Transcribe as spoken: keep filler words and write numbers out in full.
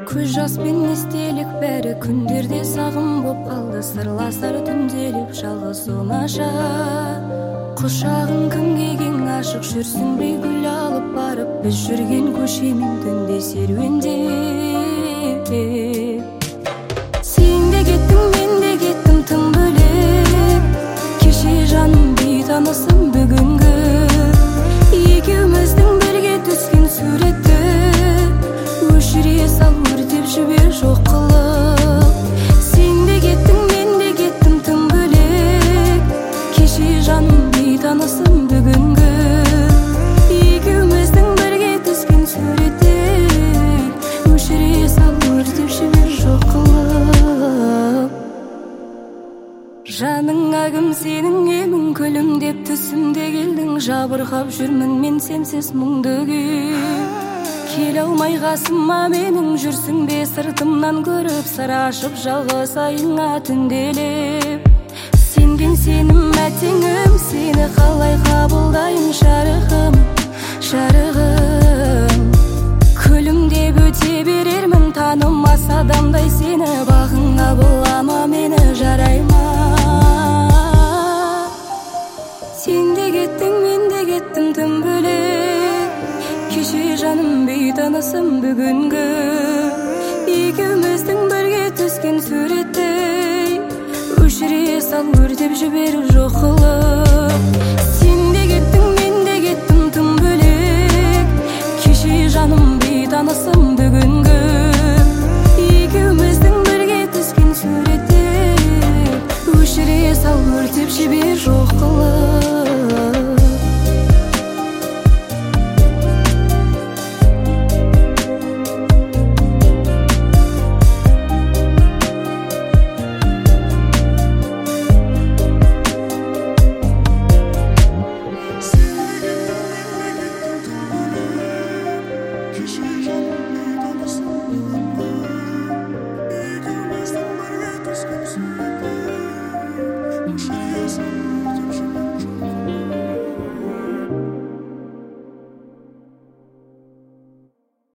Көз жас пен естелік бәрі күндерде сағым боп қалды. Сырласар түнделіп жалғыз оңаша. Құшағың кімге кең ашық, жүрсің бе гүл алып барып, біз жүрген көшемен түнде серуендеп. Сен де кеттің, мен де кеттім тым бөлек. Кеше жаным бейтанысым бүгінгі, екеуміздің бірге түскен суретті өшіре сал, өртеп жібер жоқ қылып. Сен де кеттің, мен де кеттім тым бөлек. Кеше жаным бейтанысым бүгінгі, екеуміздің бірге түскен суретті өшіре сал, өртеп жібер жоқ қылып. Жаныңа кім сенің емің, күлімдеп түсімде келдің. Жабырқап жүрмін мен сенсіз мұңды күй. Келе алмай қасыма менің, жүрсің бе сыртымнан көріп, сыр ашып жалғыз айыңа түнделеп. Сенген сенім әтеңім, сені қалай қабылдайым шарығым, шарығым. Күлімдеп өте берермін, танымас адамдай сені. Бағыңа болама мені, жарай ма? Сен де кеттің, мен де кеттім тым бөлек. Кеше жаным бейтанысым бүгінгі, екеуміздің бірге түскен суреттей өшіре сал, өртеп жібер жоқ қылып. Сен де кеттің, мен де кеттім тым бөлек. Кеше жаным бейтанысым